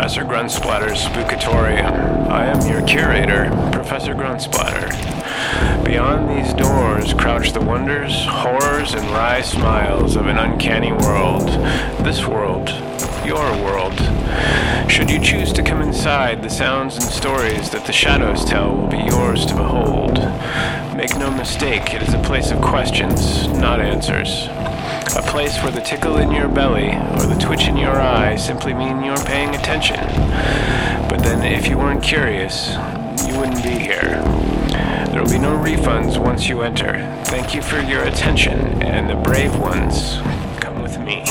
Professor Grunsplatter's Spookatorium. I am your curator, Professor Gruntsplatter. Beyond these doors crouch the wonders, horrors, and wry smiles of an uncanny world. This world. Your world. Should you choose to come inside, the sounds and stories that the shadows tell will be yours to behold. Make no mistake, it is a place of questions, not answers. A place where the tickle in your belly or the twitch in your eye simply mean you're paying attention. But then if you weren't curious, you wouldn't be here. There will be no refunds once you enter. Thank you for your attention, and the brave ones, come with me.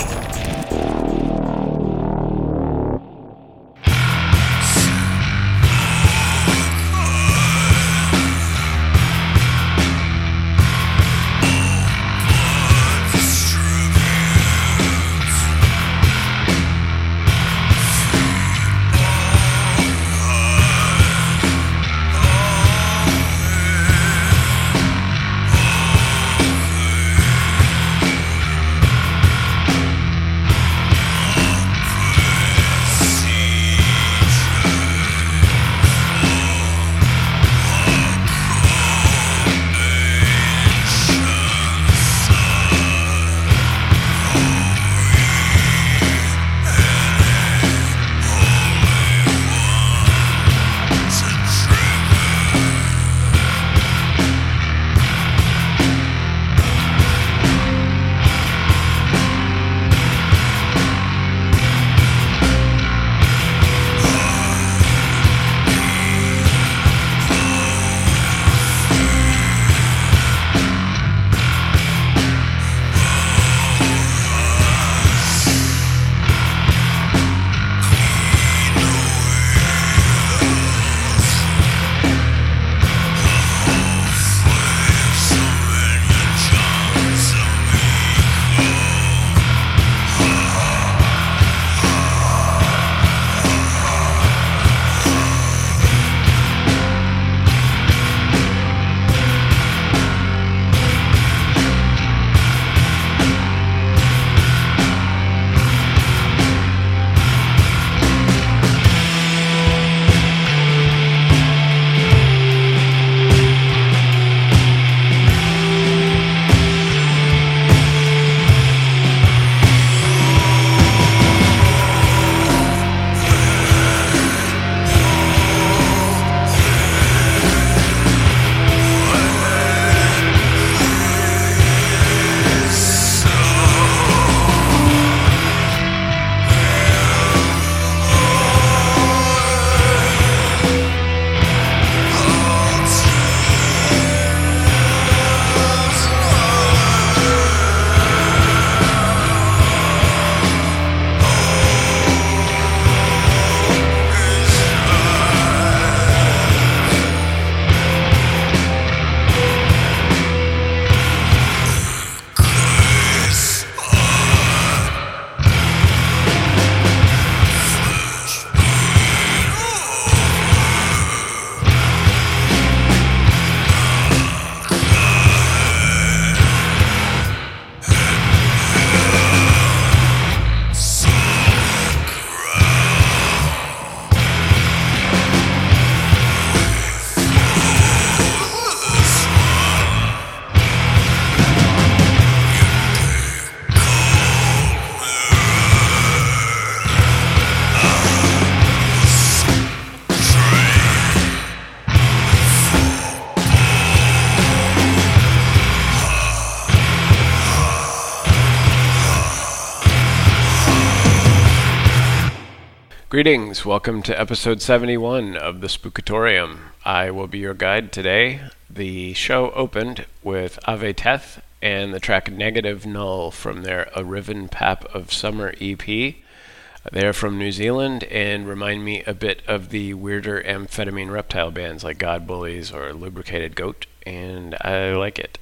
Greetings, welcome to episode 71 of the Spookatorium. I will be your guide today. The show opened with Ave Teth and the track Negative Null from their A Riven Pap of Summer EP. They're from New Zealand and remind me a bit of the weirder amphetamine reptile bands like God Bullies or Lubricated Goat, and I like it.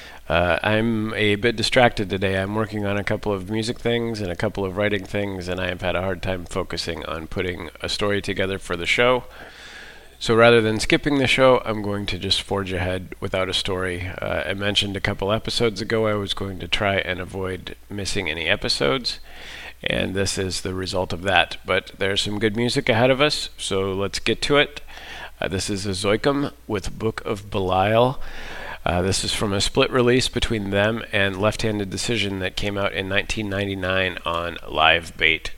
I'm a bit distracted today. I'm working on a couple of music things and a couple of writing things, and I have had a hard time focusing on putting a story together for the show. So rather than skipping the show, I'm going to just forge ahead without a story. I mentioned a couple episodes ago I was going to try and avoid missing any episodes, and this is the result of that. But there's some good music ahead of us, so let's get to it. This is Azoikum with Book of Belial. This is from a split release between them and Left Handed Decision that came out in 1999 on Live Bait.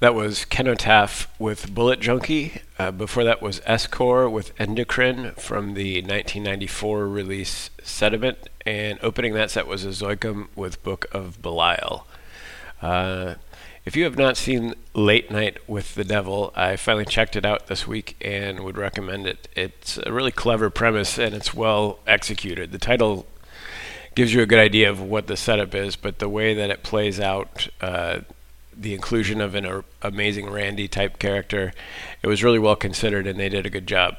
That was Kenotaph with Bullet Junkie. Before that was S-Core with Endocrine from the 1994 release Sediment. And opening that set was Azoikum with Book of Belial. If you have not seen Late Night with the Devil, I finally checked it out this week and would recommend it. It's a really clever premise and it's well executed. The title gives you a good idea of what the setup is, but the way that it plays out, the inclusion of an amazing Randy type character, it was really well considered and they did a good job.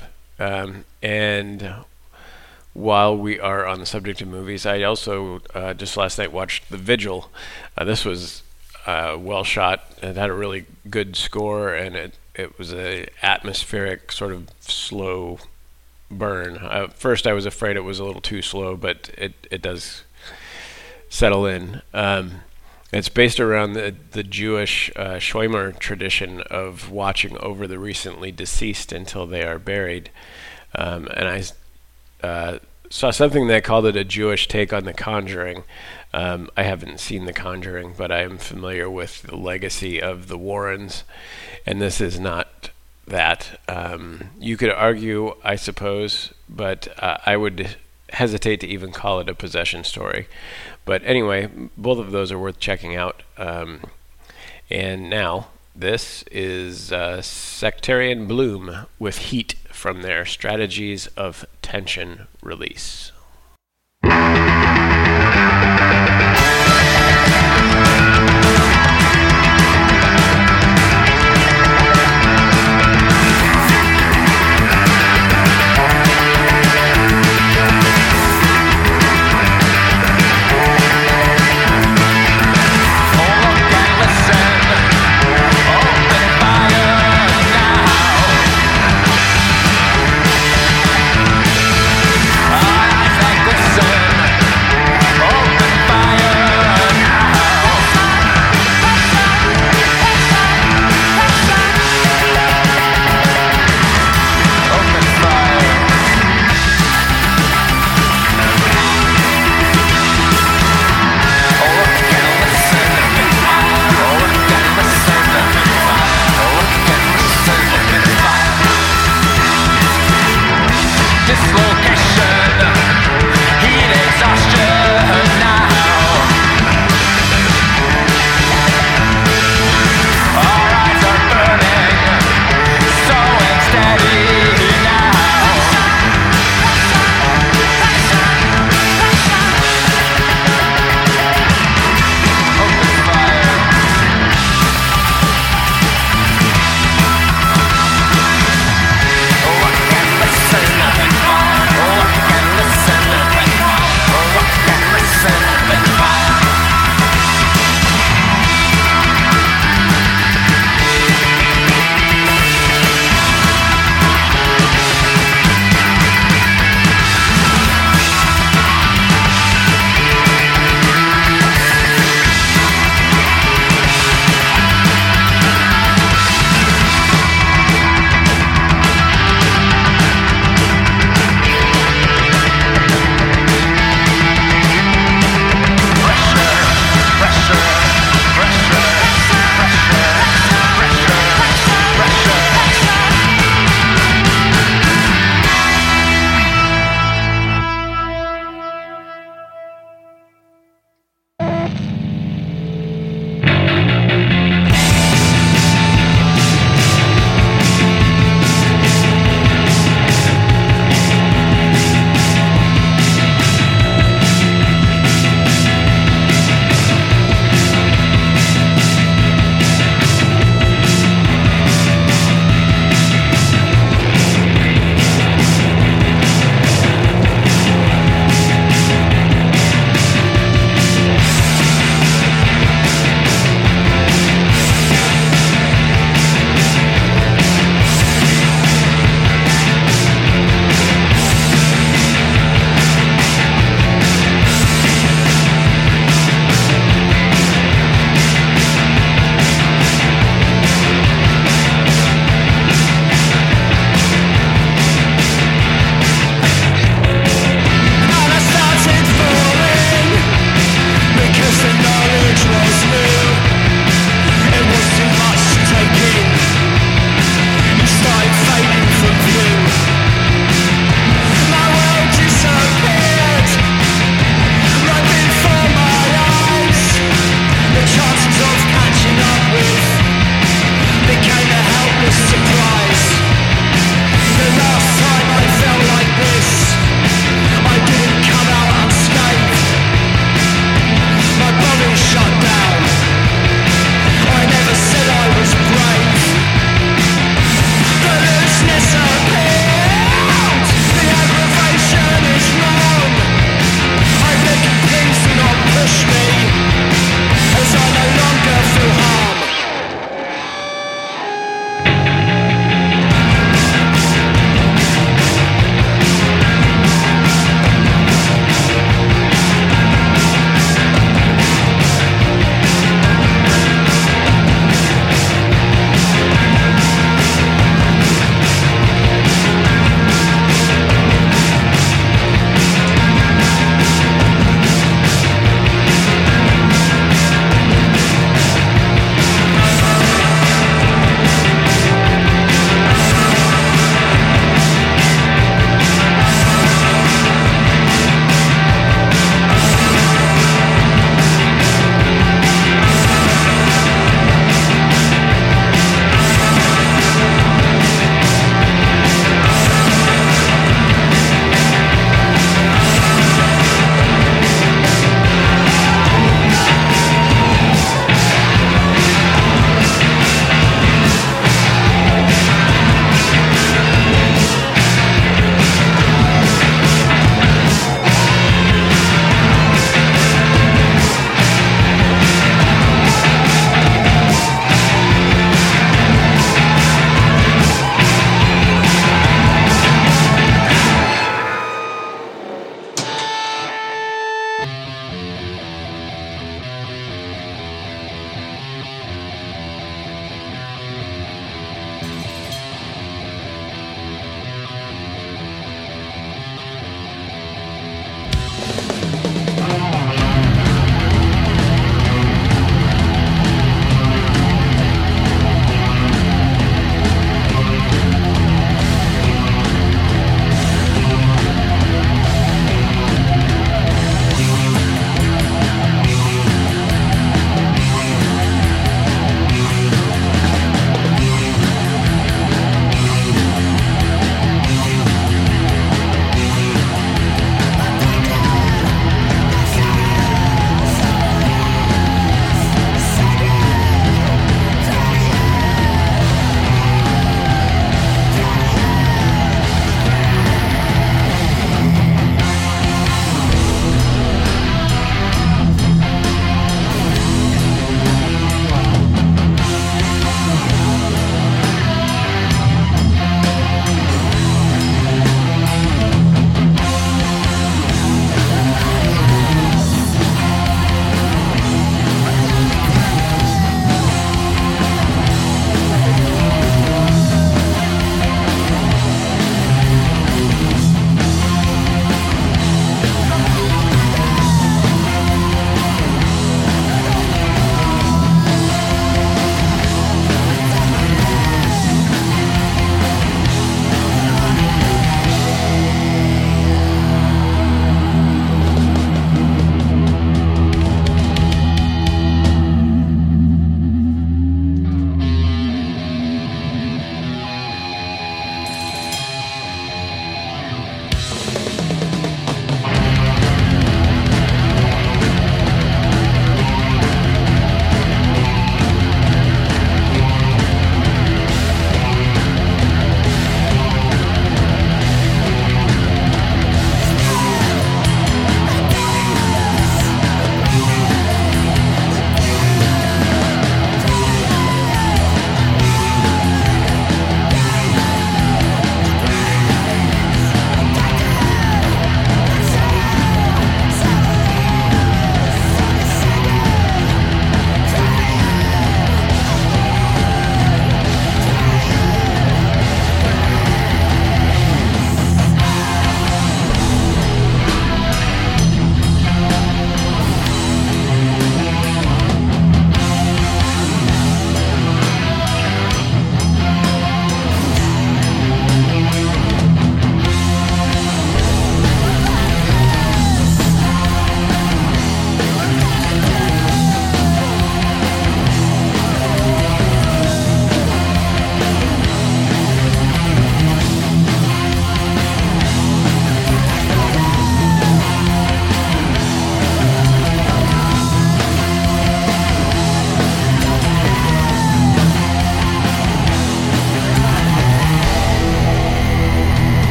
And while we are on the subject of movies, I also just last night watched The Vigil. This was well shot. It had a really good score and it was a atmospheric sort of slow burn. At first I was afraid it was a little too slow, but it does settle in. It's based around the Jewish Shomer tradition of watching over the recently deceased until they are buried. And I saw something that called it a Jewish take on The Conjuring. I haven't seen The Conjuring, but I am familiar with the legacy of the Warrens, and this is not that. You could argue, I suppose, but I would hesitate to even call it a possession story. But anyway, both of those are worth checking out. And now, this is Sectarian Bloom with Heat from their Strategies of Tension release. Open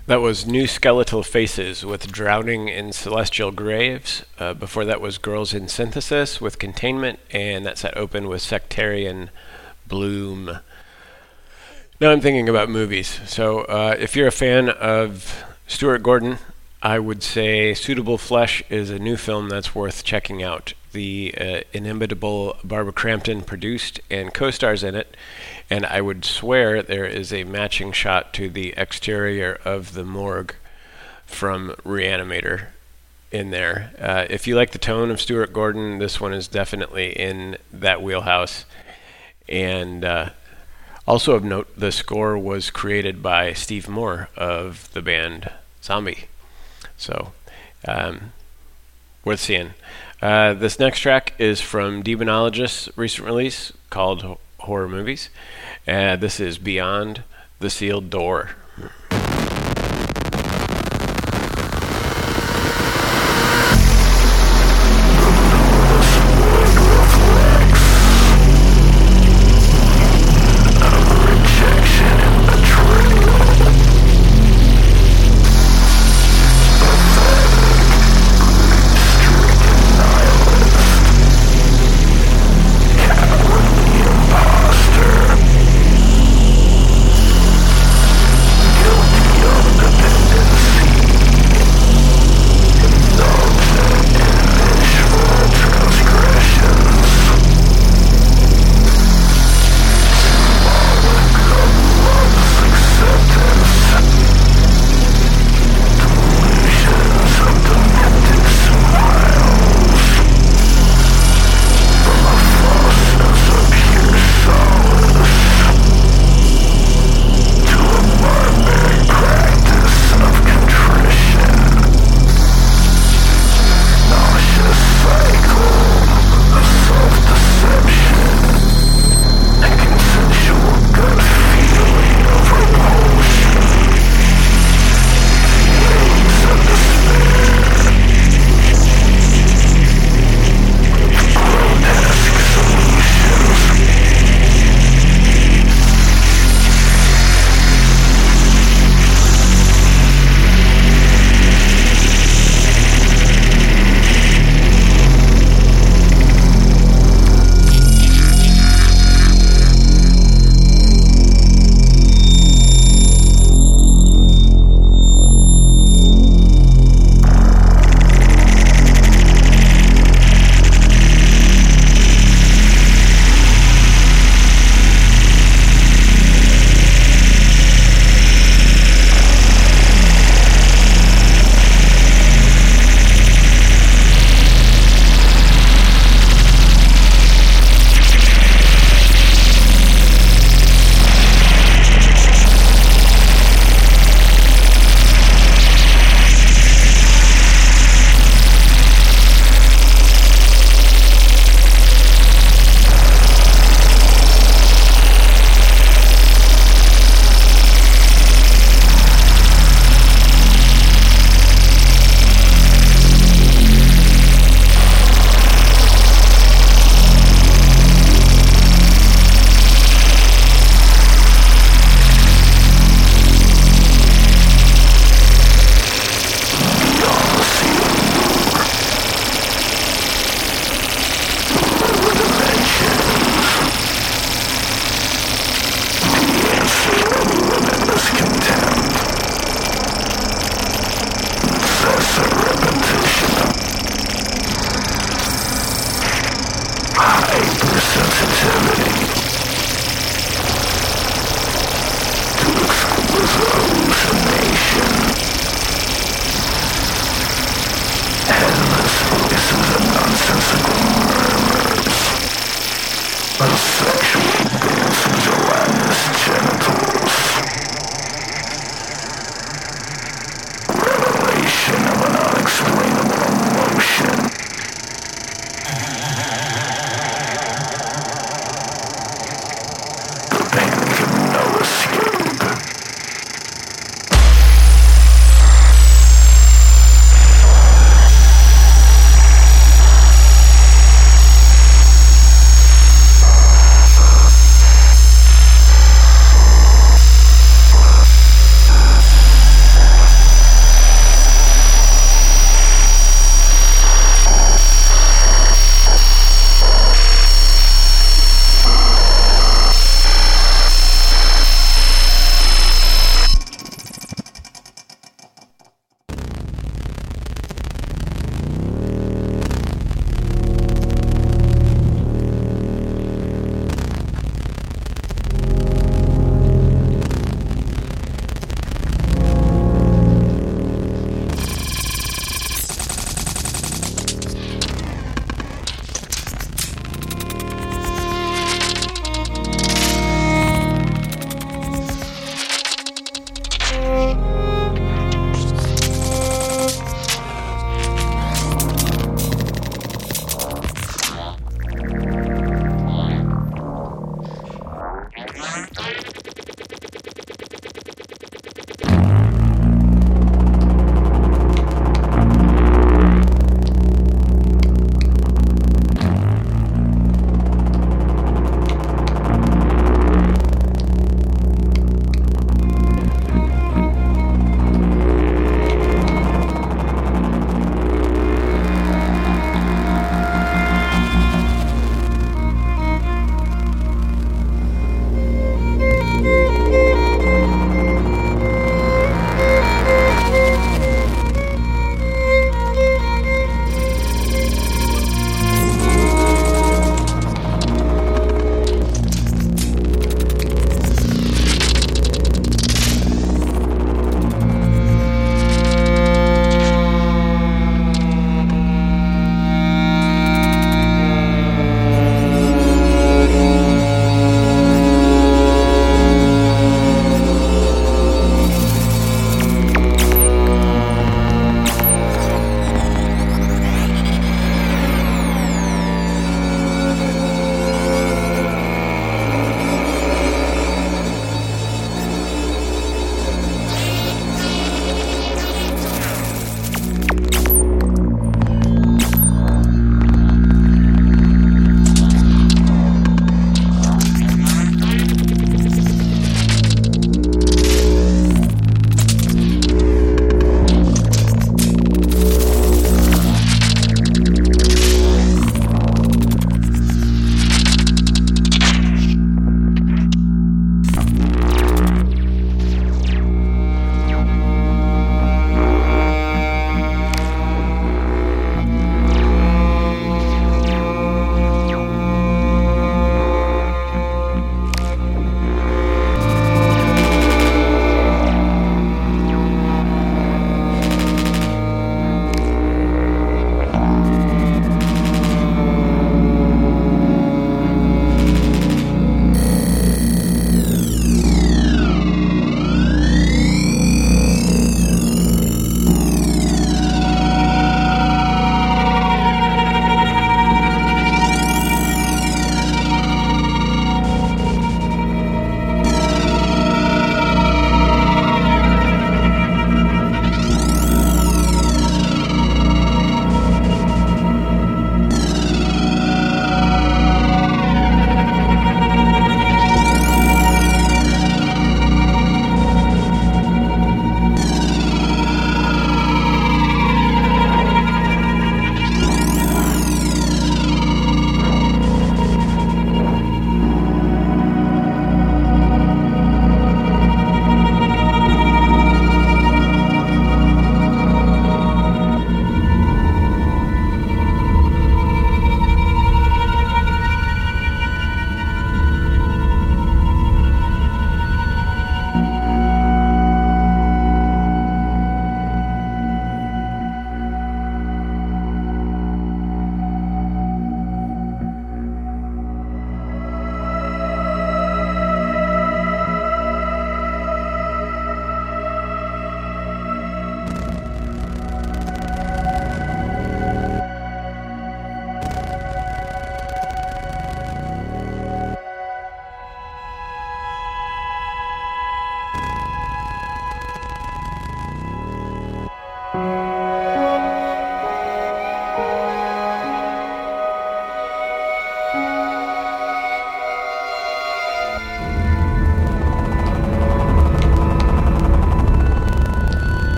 That was New Skeletal Faces with Drowning in Celestial Graves. Before that was Girls in Synthesis with Containment, and that set open with Sectarian Bloom. Now I'm thinking about movies. So if you're a fan of Stuart Gordon, I would say Suitable Flesh is a new film that's worth checking out. The inimitable Barbara Crampton produced and co-stars in it, and I would swear there is a matching shot to the exterior of the morgue from Reanimator in there. If you like the tone of Stuart Gordon, this one is definitely in that wheelhouse. And also of note, the score was created by Steve Moore of the band Zombie. So, worth seeing. This next track is from Demonologist's recent release called Horror Movies. This is Beyond the Sealed Door.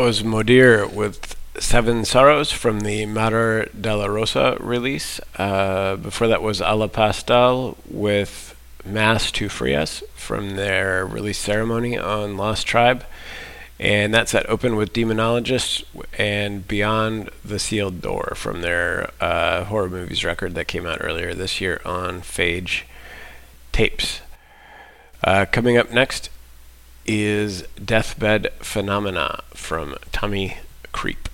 was Modir with Seven Sorrows from the Mater della Rosa release. Before that was Alla Pastel with Mass to Free Us from their release ceremony on Lost Tribe. And that set opened with Demonologist and Beyond the Sealed Door from their horror movies record that came out earlier this year on Phage Tapes. Coming up next is Deathbed Phenomena from Tommy Creep.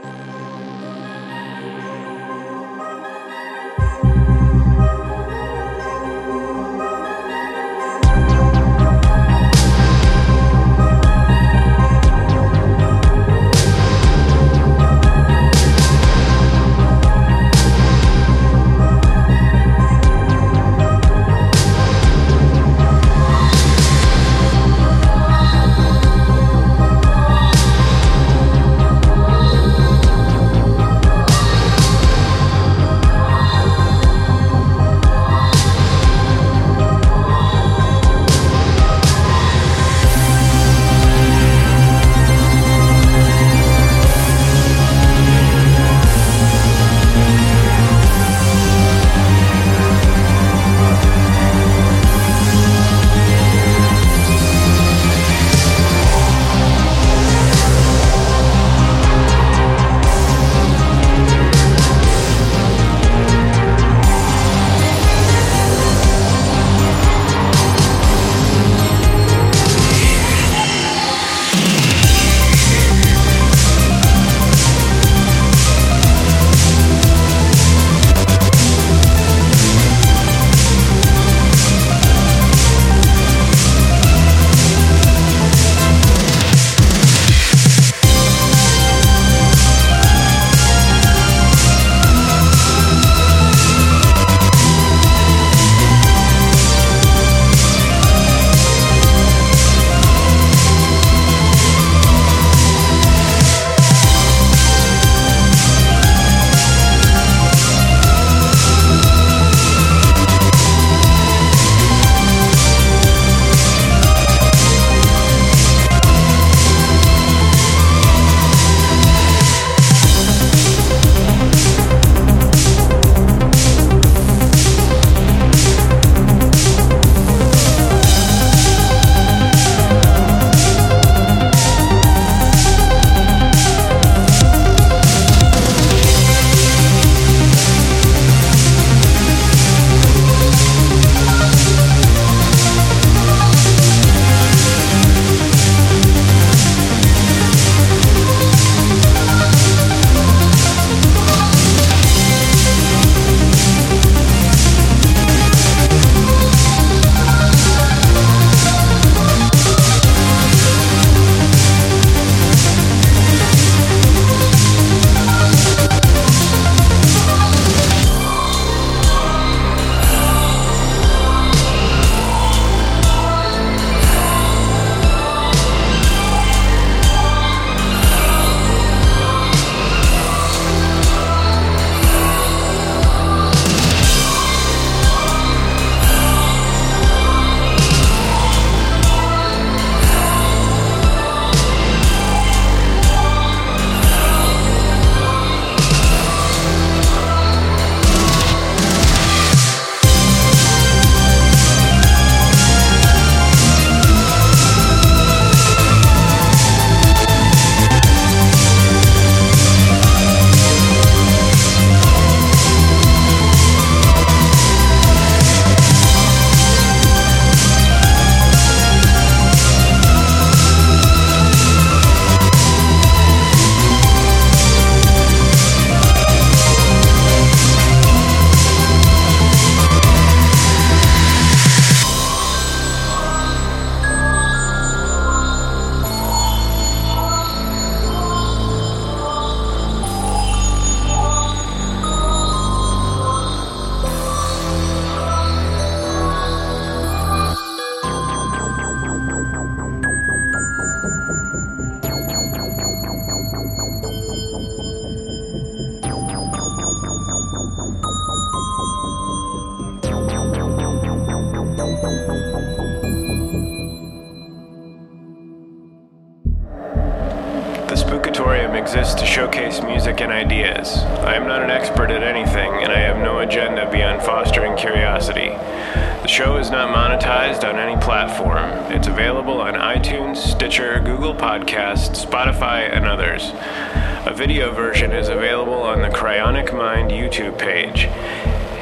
The Spookatorium exists to showcase music and ideas. I am not an expert at anything, and I have no agenda beyond fostering curiosity. The show is not monetized on any platform. It's available on iTunes, Stitcher, Google Podcasts, Spotify, and others. A video version is available on the Cryonic Mind YouTube page.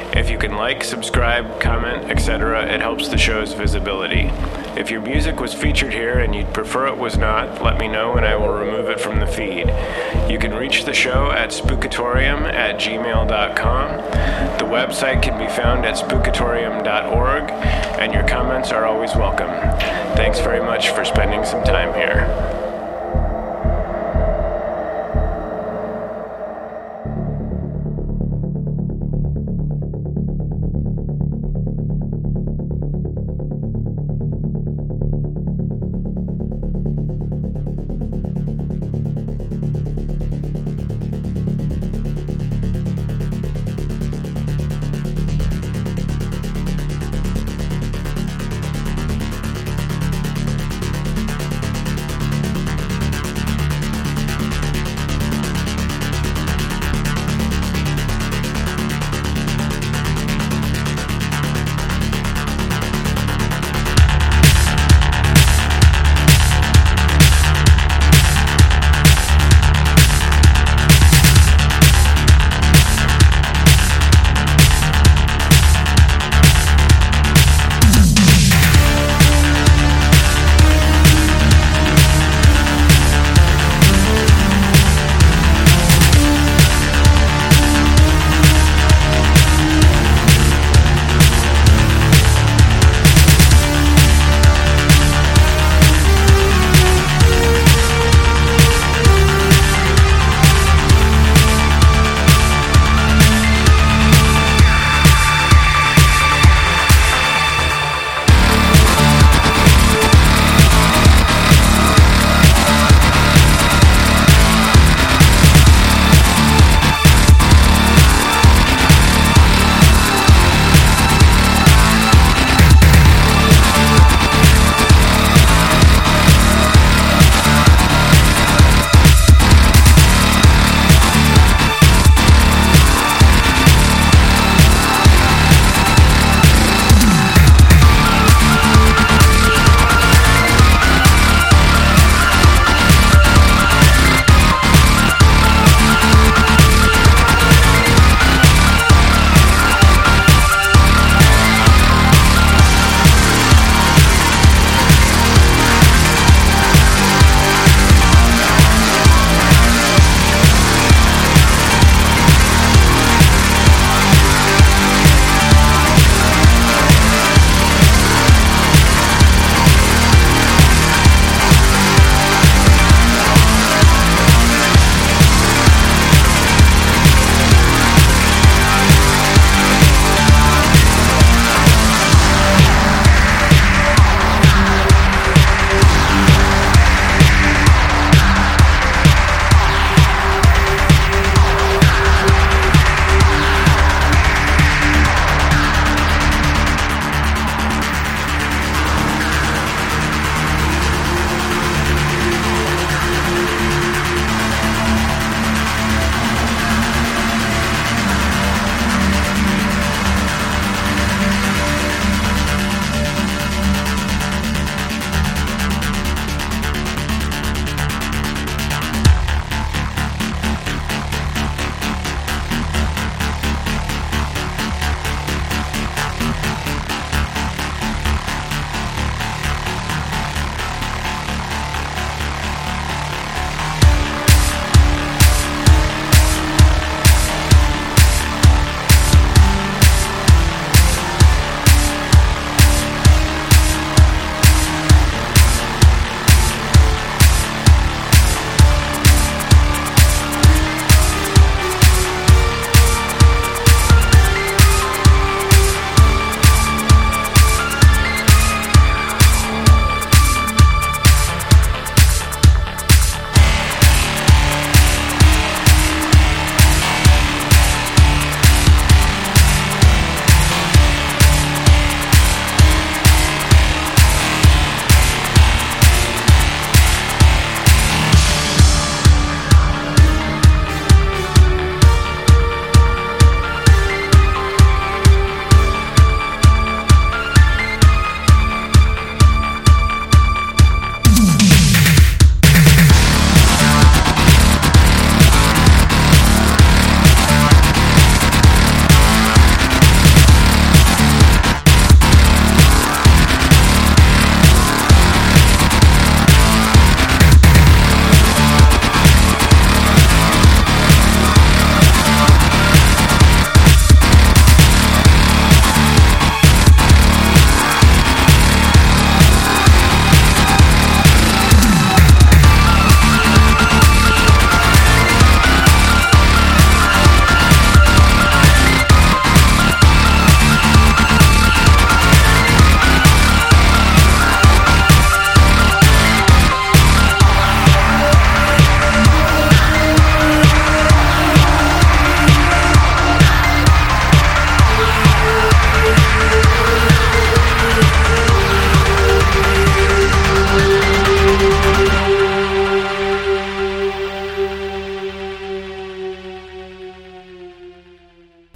If you can like, subscribe, comment, etc., it helps the show's visibility. If your music was featured here and you'd prefer it was not, let me know and I will remove it from the feed. You can reach the show at spookatorium@gmail.com. The website can be found at spookatorium.org, and your comments are always welcome. Thanks very much for spending some time here.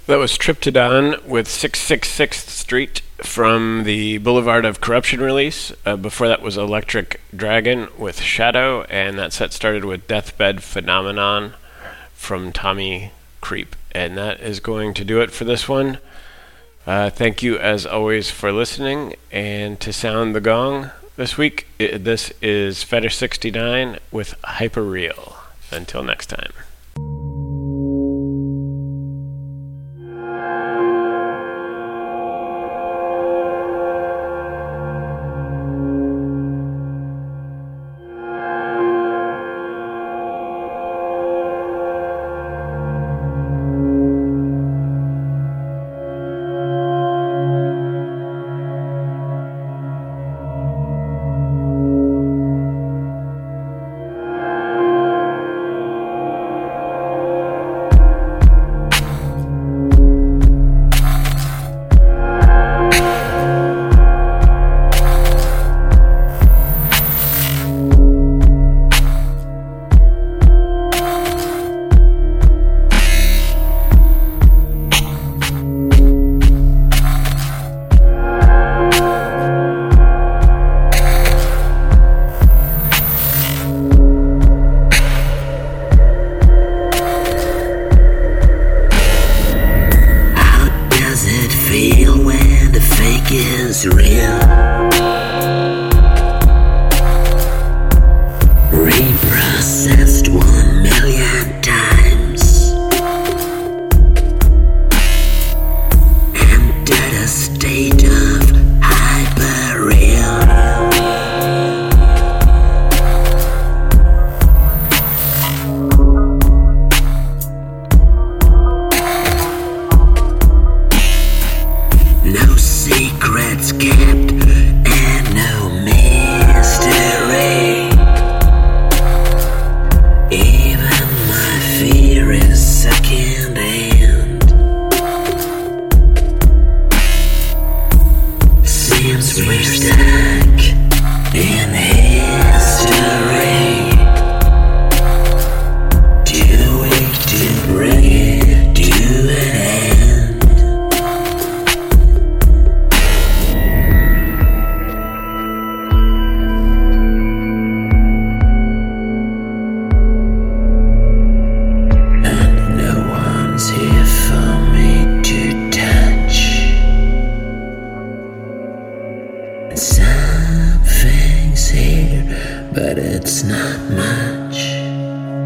That was Triptodon with 666th Street from the Boulevard of Corruption release. Before that was Electric Dragon with Shadow, and that set started with Deathbed Phenomenon from Tommy Creep. And that is going to do it for this one. Thank you as always for listening, and to sound the gong this week, this is Fetish 69 with Hyperreal. Until next time. Reprocessed 1,000,000 times, entered a state of hyperreal. No secrets kept and no mystery. Even my fear is second-hand. Seems we're stuck in history, too weak to bring it to an end. Here for me to touch. Something's here, but it's not much.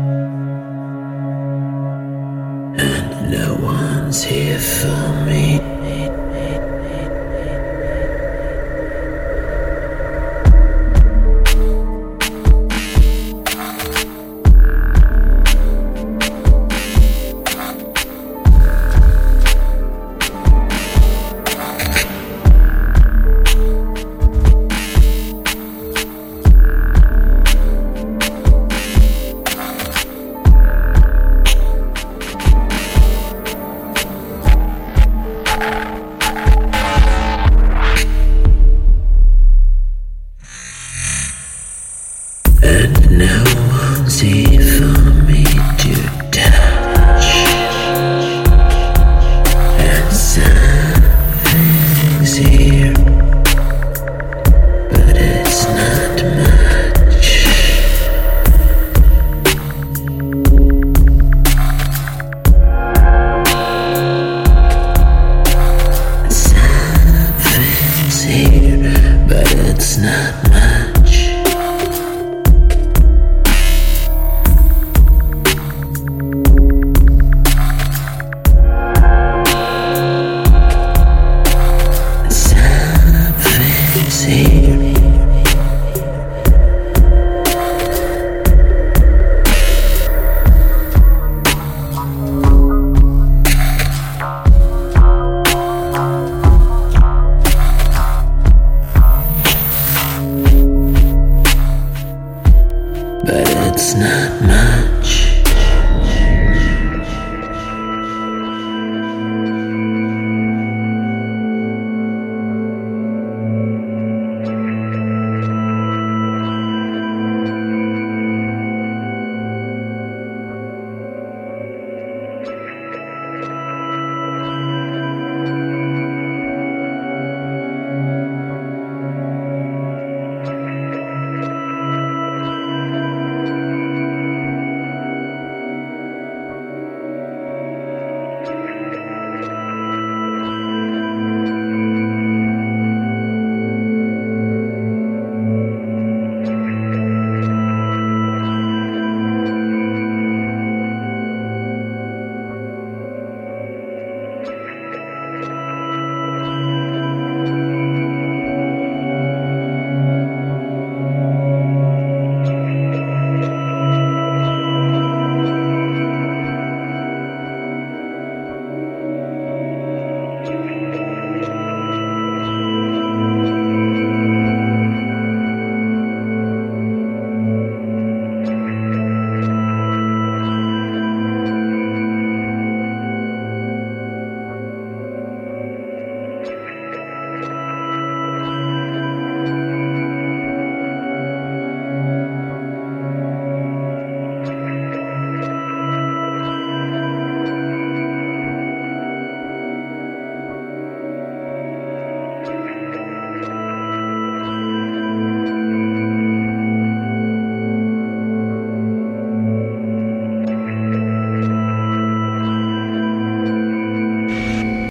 And no one's here for me